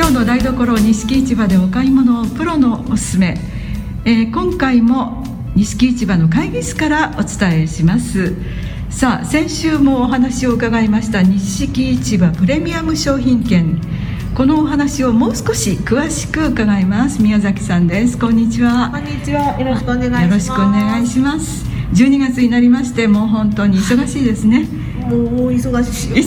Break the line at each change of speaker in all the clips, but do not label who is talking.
今日の台所錦市場でお買い物プロのおすすめ、今回も錦市場の会議室からお伝えします。さあ、先週もお話を伺いました錦市場プレミアム商品券、このお話をもう少し詳しく伺います。宮崎さんです。こんにちは。
こんにちは。よろしくお願いします。
よろしくお願いします。12月になりまして、もう本当に忙しいですね。
もう忙しいです。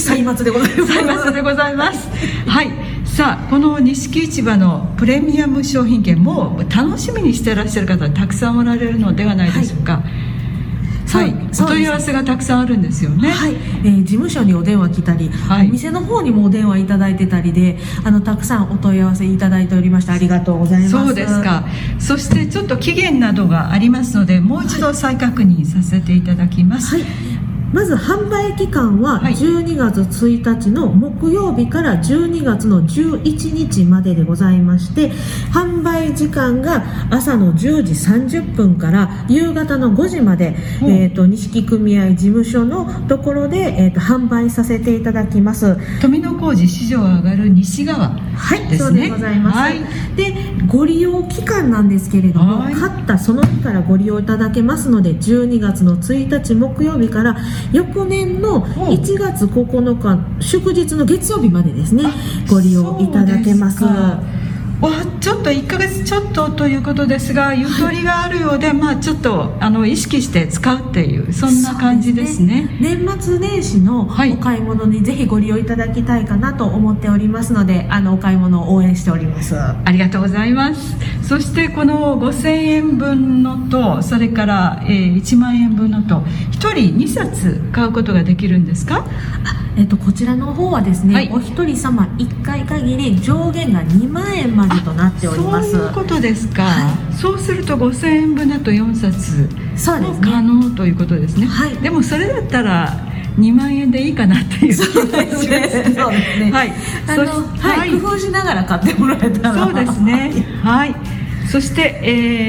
歳末でございます。
歳末でございます。はい。さあ、この錦市場のプレミアム商品券、もう楽しみにしていらっしゃる方たくさんおられるのではないでしょうか。はい、お問い合わせがたくさんあるんですよね。
はい、事務所にお電話来たり、お店の方にもお電話いただいてたりで、たくさんお問い合わせいただいておりまして、ありがとうございます。
そうですか。そしてちょっと期限などがありますので、もう一度再確認させていただきます。
まず販売期間は12月1日の木曜日から12月の11日まででございまして、販売時間が朝の10時30分から夕方の5時まで、錦組合事務所のところで、販売させていただきます。
富野小路市場上がる西側ですね。
そうでございます。で、ご利用期間なんですけれども、買ったその日からご利用いただけますので、12月の1日木曜日から翌年の1月9日祝日の月曜日までですね、ご利用いただけます。
ちょっと1ヶ月ちょっとということですが、ゆとりがあるようで、ちょっと意識して使うっていう、そんな感じですね。
年末年始のお買い物にぜひご利用いただきたいかなと思っておりますので、お買い物を応援しております。
ありがとうございます。そしてこの5000円分のと、それから1万円分のと、1人2冊買うことができるんですか？
こちらの方はですね、お一人様1回限り上限が2万円までとなっております。
そういうことですか。そうすると5000円分だと4冊も可能ということですね。でもそれだったら2万円でいいかなっていう気がしますね。
そうですね。工夫しながら買ってもらえたら。
そうですね。はい。そして、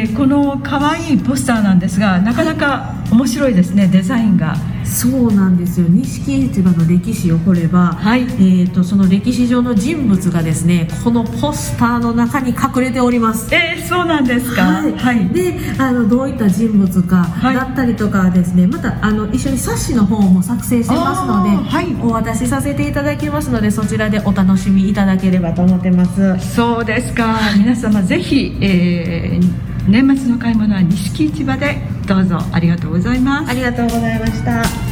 この可愛いポスターなんですが、なかなか面白いですね、デザインが。
そうなんですよ。錦市場の歴史を掘れば、その歴史上の人物がですね、このポスターの中に隠れております。
そうなんですか。
で、どういった人物かだったりとかですね、また一緒に冊子の方も作成してますので、お渡しさせていただきますので、そちらでお楽しみいただければと思ってます。
そうですか。皆様ぜひ、年末の買い物は錦市場でどうぞ。ありがとうございます。
ありがとうございました。